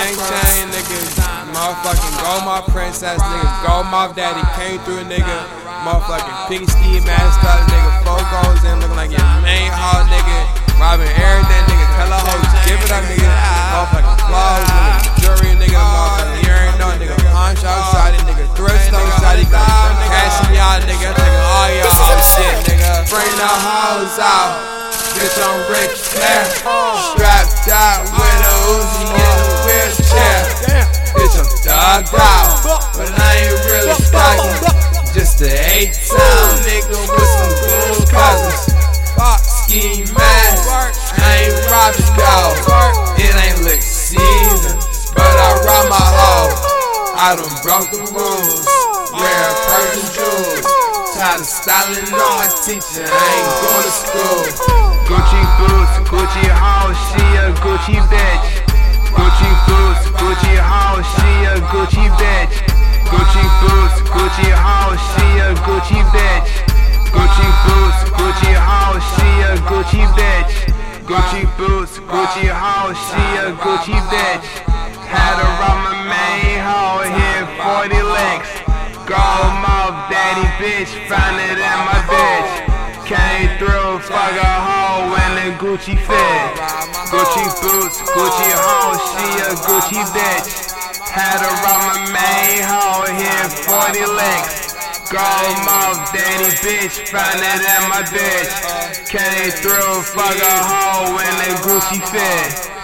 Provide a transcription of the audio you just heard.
gang chain, nigga. Motherfucking Gold Mob Princess, nigga. Gold Mob Daddy came through, nigga. Motherfucking pink ski mask up, nigga. Four goals in, looking like your main hall, nigga. Robbing everything, nigga. Tell a hoe, give it up, nigga. Motherfucking clothes, nigga. Jewelry, nigga. Motherfucking earring, no, nigga. Pawn shop shotty, nigga. Thrift store shotty, cashing y'all, nigga. Taking all your whole shit, nigga. Bring the hoes out. Bitch, I'm Ric Flair. Strapped out with a Uzi in a wheelchair. Bitch, I'm thugged out, but I ain't really stuck. Just a 8-time nigga with some cool cousins. Ski mask, I ain't robbing dog. It ain't lick season, but I rob my hoe. I done broke the rules, wear Persian jewels. Tired of styling on my teacher, I ain't going to school. Gucci boots, Gucci hoe, she a Gucci bitch. Gucci boots, Gucci hoe, she a Gucci bitch. Gucci boots, Gucci hoe, she a Gucci bitch. Gucci boots, Gucci hoe, she a Gucci bitch. Gucci boots, Gucci hoe, she a Gucci bitch. Had her on my main hoe, hit 40 licks. Gold Mob Daddy bitch, found it in my bitch. Came through, fuck a hoe in the Gucci fit. Gucci boots, Gucci hoe, she a Gucci bitch. Had her on my main hoe, hit 40 licks. Gold Mob Daddy bitch, found it in my bitch. Came through, fuck a hoe in the Gucci fit.